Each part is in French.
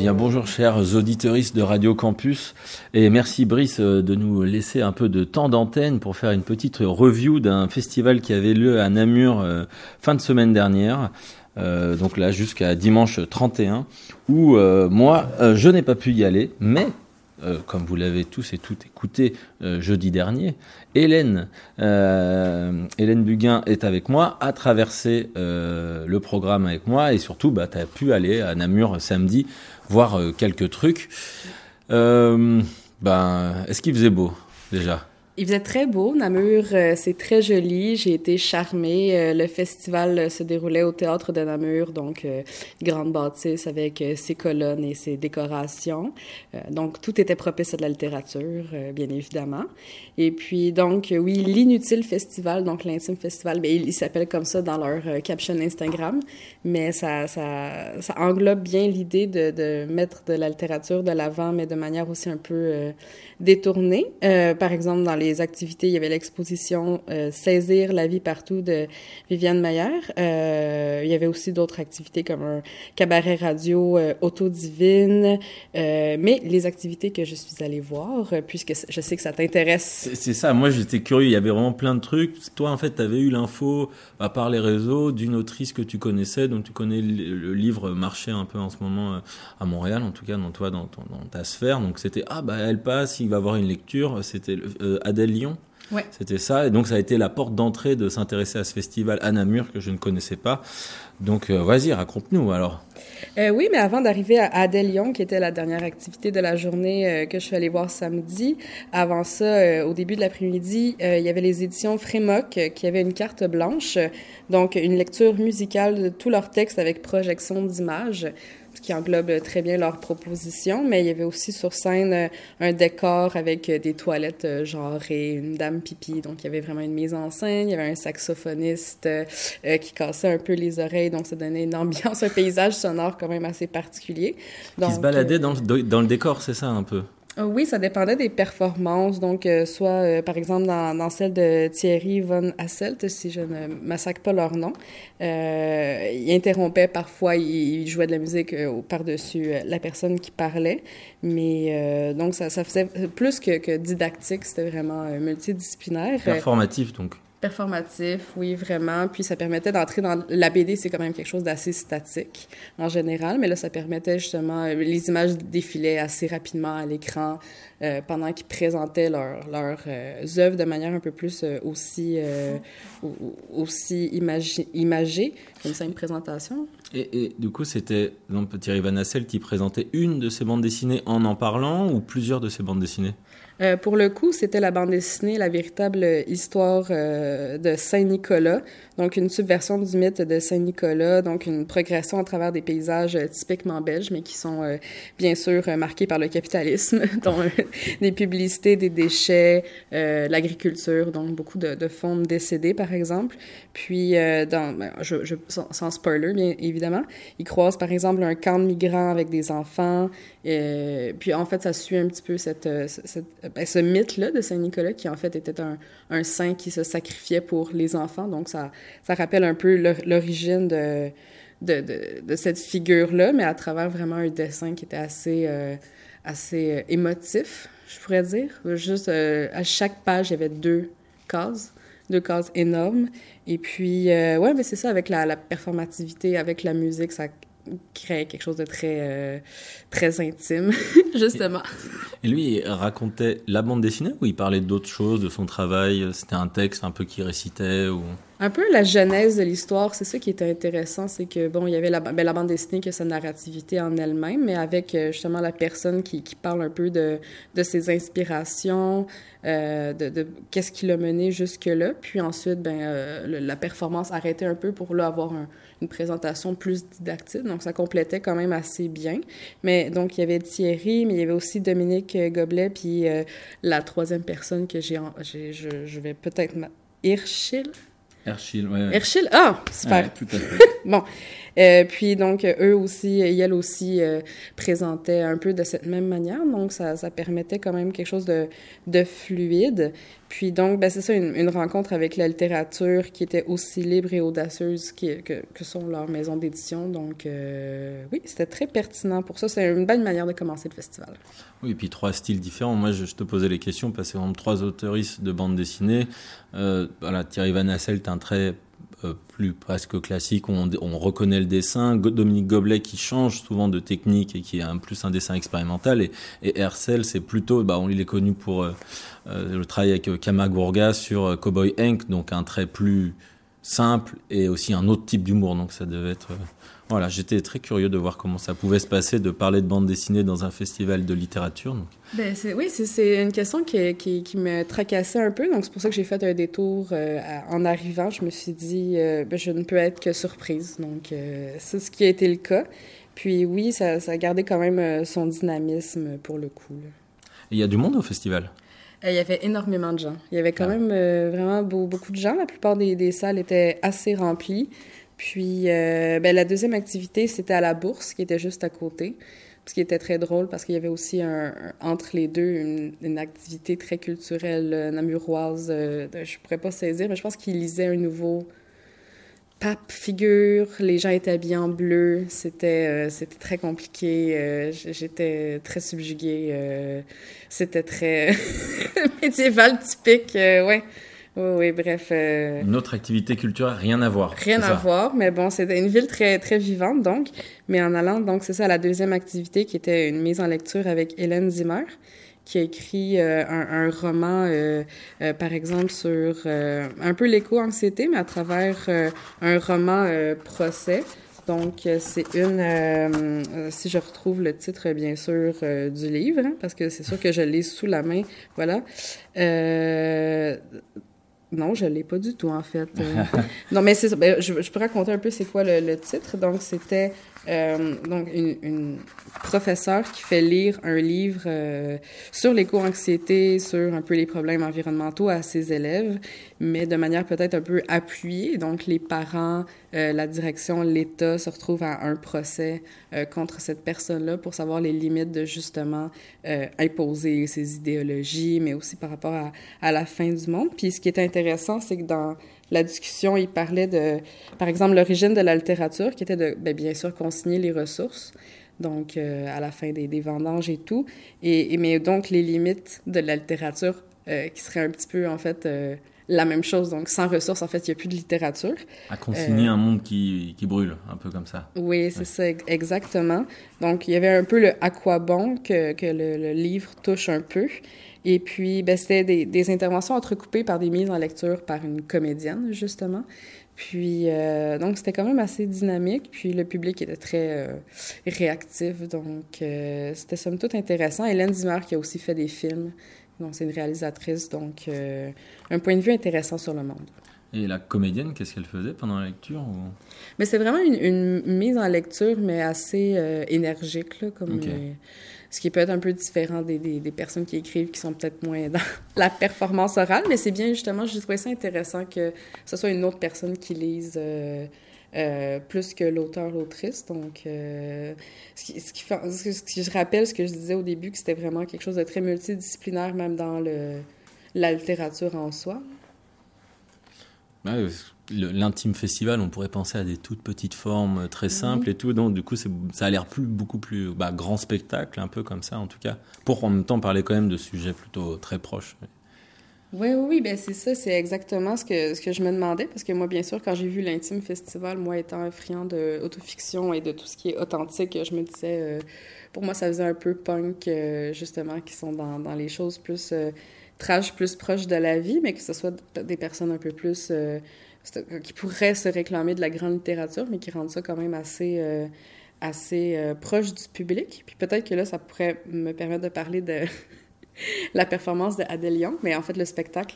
Bien, bonjour chers auditeuristes de Radio Campus, et merci Brice de nous laisser un peu de temps d'antenne pour faire une petite review d'un festival qui avait lieu à Namur fin de semaine dernière, donc là jusqu'à dimanche 31, où moi je n'ai pas pu y aller, mais comme vous l'avez tous et toutes écouté jeudi dernier, Hélène Buguin est avec moi, a traversé le programme avec moi, et surtout tu as pu aller à Namur samedi voir quelques trucs. Est-ce qu'il faisait beau déjà ? Il faisait très beau, Namur, c'est très joli, j'ai été charmée. Le festival se déroulait au Théâtre de Namur, donc grande bâtisse avec ses colonnes et ses décorations. Donc tout était propice à de la littérature, bien évidemment. Et puis donc, oui, l'Inutile Festival, donc l'Intime Festival, bien, il s'appelle comme ça dans leur caption Instagram, mais ça englobe bien l'idée de mettre de la littérature de l'avant, mais de manière aussi un peu détournée. Par exemple, dans les activités, il y avait l'exposition Saisir la vie partout de Viviane Mayer. Il y avait aussi d'autres activités comme un cabaret radio Autodivine. Mais les activités que je suis allée voir, puisque je sais que ça t'intéresse. C'est ça, moi j'étais curieux, il y avait vraiment plein de trucs. Toi en fait, tu avais eu l'info par les réseaux d'une autrice que tu connaissais, dont tu connais le livre marché un peu en ce moment à Montréal, en tout cas dans ta sphère. Donc c'était, elle passe, il va avoir une lecture. C'était Adèle Lyon. Ouais. C'était ça, et donc ça a été la porte d'entrée de s'intéresser à ce festival à Namur que je ne connaissais pas. Donc vas-y, raconte-nous alors. Oui, mais avant d'arriver à Adèle Lyon, qui était la dernière activité de la journée que je suis allée voir samedi, avant ça, au début de l'après-midi, il y avait les éditions Frémoc qui avaient une carte blanche, donc une lecture musicale de tous leurs textes avec projection d'images, ce qui englobe très bien leurs propositions, mais il y avait aussi sur scène un décor avec des toilettes genrées, une dame pipi, donc il y avait vraiment une mise en scène, il y avait un saxophoniste qui cassait un peu les oreilles, donc ça donnait une ambiance, un paysage sonore quand même assez particulier. Donc, qui se baladait dans le décor, c'est ça un peu? Oui, ça dépendait des performances. Donc, soit, par exemple, dans celle de Thierry Von Hasselt, si je ne massacre pas leur nom, il interrompait parfois, il jouait de la musique par-dessus la personne qui parlait. Mais donc, ça faisait plus que didactique, c'était vraiment multidisciplinaire. Performatif, donc. Performatif, oui, vraiment. Puis ça permettait d'entrer dans... La BD, c'est quand même quelque chose d'assez statique, en général, mais là, ça permettait justement... Les images défilaient assez rapidement à l'écran pendant qu'ils présentaient leurs œuvres de manière un peu plus aussi imagée, comme ça, une présentation. Et du coup, c'était donc Thierry Van Hassel qui présentait une de ses bandes dessinées en parlant, ou plusieurs de ses bandes dessinées? Pour le coup, c'était la bande dessinée, la véritable histoire de Saint-Nicolas, donc une subversion du mythe de Saint-Nicolas, donc une progression à travers des paysages typiquement belges, mais qui sont bien sûr marqués par le capitalisme, dont des publicités, des déchets, l'agriculture, donc beaucoup de faune décédée, par exemple. Puis, sans spoiler, bien évidemment, ils croisent, par exemple, un camp de migrants avec des enfants. Puis, en fait, ça suit un petit peu ce mythe-là de Saint-Nicolas, qui, en fait, était un saint qui se sacrifiait pour les enfants. Donc, ça rappelle un peu l'origine de cette figure-là, mais à travers vraiment un dessin qui était assez émotif, je pourrais dire. Juste, à chaque page, il y avait deux cases énormes. Et puis, ouais, mais c'est ça, avec la performativité, avec la musique, ça créait quelque chose de très intime, justement. Et lui, il racontait la bande dessinée ou il parlait d'autres choses, de son travail? C'était un texte un peu qu'il récitait ou... Un peu la genèse de l'histoire, c'est ça qui était intéressant, c'est que, bon, il y avait la bande dessinée qui a sa narrativité en elle-même, mais avec justement la personne qui parle un peu de ses inspirations, de qu'est-ce qui l'a mené jusque-là, puis ensuite, la performance arrêtait un peu pour là avoir une présentation plus didactique, donc ça complétait quand même assez bien. Mais donc, il y avait Thierry, mais il y avait aussi Dominique Goblet, puis la troisième personne que je vais peut-être... Herschel, ouais. Herschel, super. Ouais, tout à fait. Bon, puis donc eux aussi, elle aussi présentaient un peu de cette même manière, donc ça permettait quand même quelque chose de fluide. Puis donc, ben, c'est ça, une rencontre avec la littérature qui était aussi libre et audacieuse que sont leurs maisons d'édition. Donc, oui, c'était très pertinent pour ça. C'est une bonne manière de commencer le festival. Oui, et puis 3 styles différents. Moi, je te posais les questions parce que c'est vraiment 3 auteuristes de bande dessinée. Voilà, Thierry Van Asselt, un trait plus presque classique, on reconnaît le dessin. Dominique Goblet qui change souvent de technique et qui est plus un dessin expérimental. Et Hercel, c'est plutôt, il est connu pour le travail avec Kamagourga sur Cowboy Hank, donc un trait plus simple et aussi un autre type d'humour. Donc ça devait être... Voilà, j'étais très curieux de voir comment ça pouvait se passer de parler de bande dessinée dans un festival de littérature. Donc. Ben, c'est une question qui me tracassait un peu, donc c'est pour ça que j'ai fait un détour en arrivant. Je me suis dit, je ne peux être que surprise, donc c'est ce qui a été le cas. Puis oui, ça a gardé quand même son dynamisme pour le coup. Là. Et il y a du monde au festival? Il y avait énormément de gens. Il y avait quand même vraiment beaucoup de gens. La plupart des salles étaient assez remplies. Puis, la deuxième activité, c'était à la Bourse, qui était juste à côté. Ce qui était très drôle, parce qu'il y avait aussi, entre les deux, une activité très culturelle namuroise. Je ne pourrais pas saisir, mais je pense qu'ils lisaient un nouveau pape figure. Les gens étaient habillés en bleu. C'était très compliqué. J'étais très subjuguée. C'était très médiéval typique. Ouais. Oui, bref. Une autre activité culturelle, rien à voir. Rien à voir, mais bon, c'était une ville très, très vivante, donc. Mais en allant, donc, c'est ça, la deuxième activité qui était une mise en lecture avec Hélène Zimmer, qui a écrit un roman, par exemple, sur un peu l'éco-anxiété, mais à travers un roman procès. Donc, c'est si je retrouve le titre, bien sûr, du livre, hein, parce que c'est sûr que je l'ai sous la main, voilà. Non, je l'ai pas du tout, en fait. Non, mais c'est ça. Ben, je peux raconter un peu c'est quoi le titre. Donc, c'était donc une professeure qui fait lire un livre sur l'éco-anxiété, sur un peu les problèmes environnementaux à ses élèves, mais de manière peut-être un peu appuyée. Donc, les parents, la direction, l'État se retrouvent à un procès contre cette personne-là pour savoir les limites de, justement, imposer ses idéologies, mais aussi par rapport à la fin du monde. Puis, ce qui est intéressant, c'est que dans la discussion, il parlait de, par exemple, l'origine de la littérature, qui était de, bien sûr, consigner les ressources, donc à la fin des vendanges et tout, mais donc les limites de la littérature qui seraient un petit peu, en fait, la même chose. Donc, sans ressources, en fait, il n'y a plus de littérature. À consigner un monde qui brûle, un peu comme ça. Oui, c'est ça, exactement. Donc, il y avait un peu le « à quoi bon » que le livre touche un peu. Et puis, c'était des interventions entrecoupées par des mises en lecture par une comédienne, justement. Puis, donc, c'était quand même assez dynamique. Puis, le public était très réactif. Donc, c'était somme toute intéressant. Hélène Zimmer, qui a aussi fait des films. Donc, c'est une réalisatrice. Donc, un point de vue intéressant sur le monde. Et la comédienne, qu'est-ce qu'elle faisait pendant la lecture ou... Mais c'est vraiment une mise en lecture, mais assez énergique, là, comme... Okay. Ce qui peut être un peu différent des personnes qui écrivent, qui sont peut-être moins dans la performance orale, mais c'est bien, justement, je trouvais ça intéressant que ce soit une autre personne qui lise plus que l'auteur, l'autrice. Donc, ce qui je rappelle, ce que je disais au début, que c'était vraiment quelque chose de très multidisciplinaire, même dans la littérature en soi. L'intime festival, on pourrait penser à des toutes petites formes très simples et tout, donc du coup ça a l'air beaucoup plus grand spectacle, un peu comme ça en tout cas, pour en même temps parler quand même de sujets plutôt très proches. Oui, ben c'est ça, c'est exactement ce que je me demandais, parce que moi, bien sûr, quand j'ai vu l'Intime Festival, moi étant friand de autofiction et de tout ce qui est authentique, je me disais, pour moi, ça faisait un peu punk, justement, qui sont dans les choses plus... trash plus proche de la vie, mais que ce soit des personnes un peu plus... qui pourraient se réclamer de la grande littérature, mais qui rendent ça quand même assez proche du public. Puis peut-être que là, ça pourrait me permettre de parler de la performance de Adèle Young, mais en fait, le spectacle.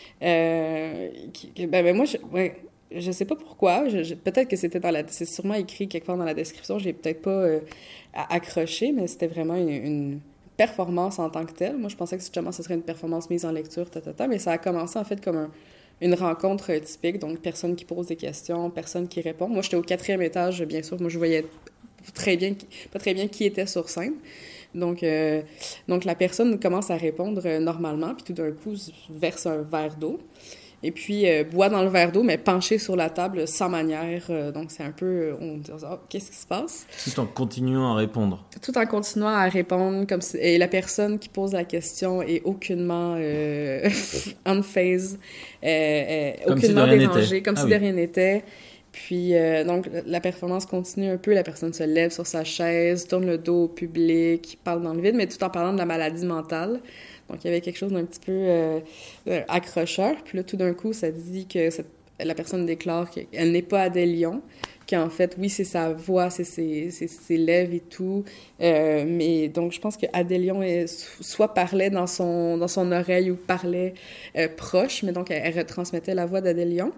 Moi, je sais pas pourquoi. Peut-être que c'est sûrement écrit quelque part dans la description. J'ai peut-être pas accroché, mais c'était vraiment une performance en tant que telle. Moi, je pensais que justement, ce serait une performance mise en lecture, mais ça a commencé en fait comme une rencontre typique, donc personne qui pose des questions, personne qui répond. Moi, j'étais au 4e étage, bien sûr. Moi, je voyais pas très bien qui était sur scène. Donc la personne commence à répondre normalement, puis tout d'un coup verse un verre d'eau. Et puis, boit dans le verre d'eau, mais penché sur la table, sans manière. Donc, c'est un peu... on dit, oh, qu'est-ce qui se passe? Tout en continuant à répondre. Tout en continuant à répondre. Et la personne qui pose la question est aucunement unfazed, aucunement dérangée, comme si de rien n'était. Puis, donc, la performance continue un peu. La personne se lève sur sa chaise, tourne le dos au public, parle dans le vide, mais tout en parlant de la maladie mentale. Donc, il y avait quelque chose d'un petit peu accrocheur. Puis là, tout d'un coup, ça dit que la personne déclare qu'elle n'est pas Adèle Lyon, qu'en fait, oui, c'est sa voix, c'est ses lèvres et tout. Mais donc, je pense que Adèle Lyon soit parlait dans son oreille ou parlait proche, mais donc, elle retransmettait la voix d'Adèle Lyon.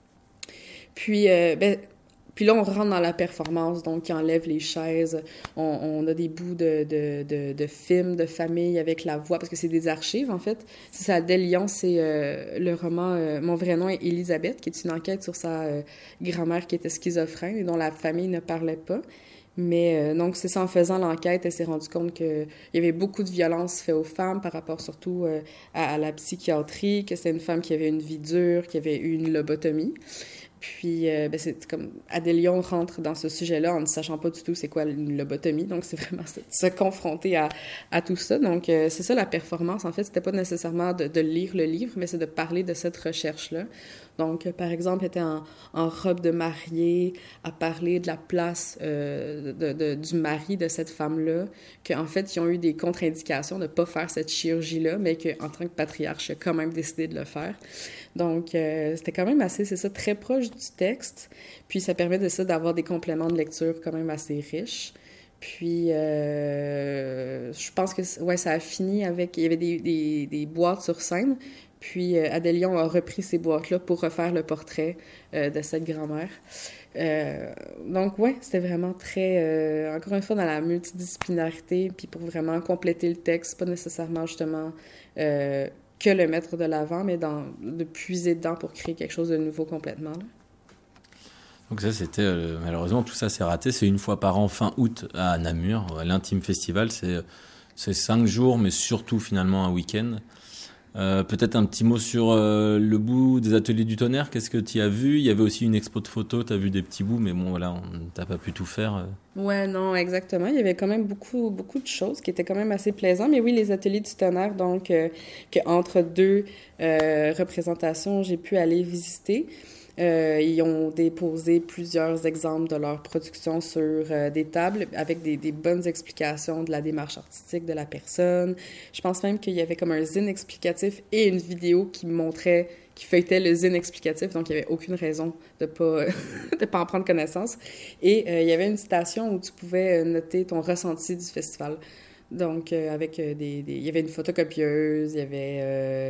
Puis là, on rentre dans la performance, donc qui enlève les chaises. On a des bouts de films, de famille avec la voix, parce que c'est des archives, en fait. C'est ça, Adèle Lyon, c'est le roman Mon vrai nom est Elisabeth, qui est une enquête sur sa grand-mère qui était schizophrène et dont la famille ne parlait pas. Mais donc, c'est ça, en faisant l'enquête, elle s'est rendue compte qu'il y avait beaucoup de violences faites aux femmes par rapport surtout à la psychiatrie, que c'était une femme qui avait une vie dure, qui avait eu une lobotomie. Puis, c'est comme Adèle Lyon rentre dans ce sujet-là en ne sachant pas du tout c'est quoi une lobotomie. Donc, c'est vraiment se confronter à tout ça. Donc, c'est ça la performance. En fait, c'était pas nécessairement de lire le livre, mais c'est de parler de cette recherche-là. Donc, par exemple, elle était en robe de mariée, à parler de la place du mari de cette femme-là, qu'en fait, ils ont eu des contre-indications de ne pas faire cette chirurgie-là, mais qu'en tant que patriarche, il a quand même décidé de le faire. Donc, c'était quand même assez, c'est ça, très proche du texte. Puis, ça permet de ça d'avoir des compléments de lecture quand même assez riches. Puis, je pense que ouais, ça a fini avec... Il y avait des boîtes sur scène. Puis, Adèle Lyon a repris ces boîtes-là pour refaire le portrait de cette grand-mère. Donc, ouais, c'était vraiment très... encore une fois, dans la multidisciplinarité, puis pour vraiment compléter le texte, pas nécessairement, justement... que le mettre de l'avant, mais de puiser dedans pour créer quelque chose de nouveau complètement. Là. Donc ça, c'était... malheureusement, tout ça, c'est raté. C'est une fois par an, fin août, à Namur. L'Intime Festival, c'est 5 jours, mais surtout, finalement, un week-end. Peut-être un petit mot sur le bout des Ateliers du Tonnerre. Qu'est-ce que tu as vu? Il y avait aussi une expo de photos. Tu as vu des petits bouts, mais bon, voilà, t'as pas pu tout faire. Ouais, non, exactement. Il y avait quand même beaucoup de choses qui étaient quand même assez plaisantes. Mais oui, les Ateliers du Tonnerre, donc, qu'entre deux représentations, j'ai pu aller visiter. Ils ont déposé plusieurs exemples de leur production sur des tables avec des bonnes explications de la démarche artistique de la personne. Je pense même qu'il y avait comme un zine explicatif et une vidéo qui feuilletait le zine explicatif, donc il n'y avait aucune raison de pas en prendre connaissance. Et il y avait une station où tu pouvais noter ton ressenti du festival. Donc, avec il y avait une photocopieuse, il y avait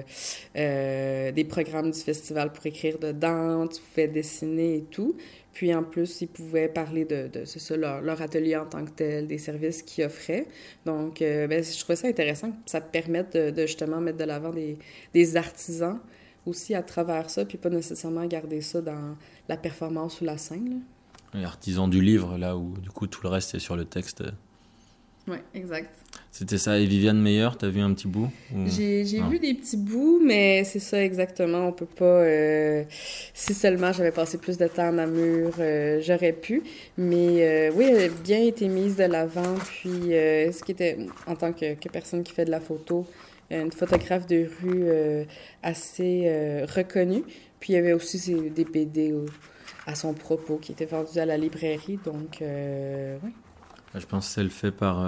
des programmes du festival pour écrire dedans, tu pouvais dessiner et tout. Puis, en plus, ils pouvaient parler de c'est ça, leur atelier en tant que tel, des services qu'ils offraient. Donc, je trouvais ça intéressant que ça te permette de justement mettre de l'avant des artisans aussi à travers ça, puis pas nécessairement garder ça dans la performance ou la scène. Là. L'artisan du livre, là où, du coup, tout le reste est sur le texte. Oui, exact. C'était ça. Et Viviane Meyer, t'as vu un petit bout? J'ai vu des petits bouts, mais c'est ça exactement. On peut pas... si seulement j'avais passé plus de temps en Namur, j'aurais pu. Mais oui, elle a bien été mise de l'avant. Puis, ce qui était, en tant que personne qui fait de la photo, une photographe de rue assez reconnue. Puis, il y avait aussi des BD à son propos qui étaient vendus à la librairie. Donc, oui. Je pense que c'est le fait par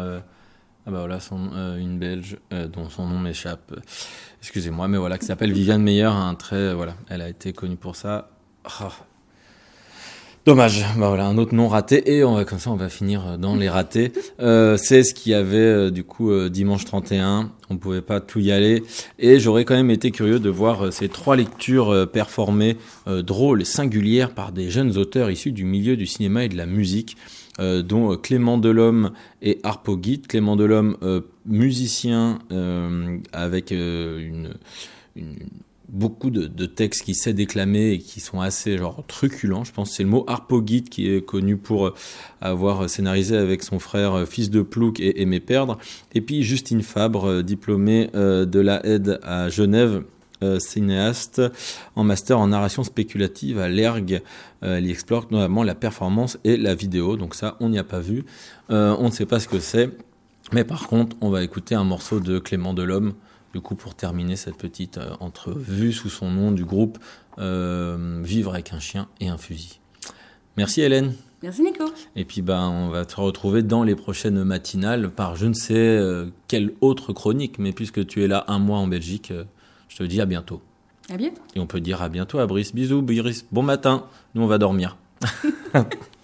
une Belge dont son nom m'échappe. Excusez-moi, mais voilà, qui s'appelle Viviane Meyer. Elle a été connue pour ça. Oh. Dommage. Voilà, un autre nom raté et comme ça on va finir dans les ratés. C'est ce qu'il y avait du coup dimanche 31. On pouvait pas tout y aller et j'aurais quand même été curieux de voir ces 3 lectures performées drôles et singulières par des jeunes auteurs issus du milieu du cinéma et de la musique. Dont Clément Delhomme et Harpo Guit. Clément Delhomme, musicien avec une beaucoup de textes qu'il sait déclamer et qui sont assez genre truculents. Je pense que c'est le mot Harpagogyte qui est connu pour avoir scénarisé avec son frère Fils de Plouc et Aimer perdre. Et puis Justine Fabre, diplômée de la Aide à Genève, cinéaste en master en narration spéculative à l'ERG. Elle y explore notamment la performance et la vidéo. Donc ça, on n'y a pas vu. On ne sait pas ce que c'est. Mais par contre, on va écouter un morceau de Clément Delhomme, du coup, pour terminer cette petite entrevue sous son nom du groupe Vivre avec un chien et un fusil. Merci Hélène. Merci Nico. Et puis on va te retrouver dans les prochaines matinales par je ne sais quelle autre chronique, mais puisque tu es là un mois en Belgique, je te dis à bientôt. À bientôt. Et on peut dire à bientôt à Brice. Bisous Brice, bon matin, nous on va dormir.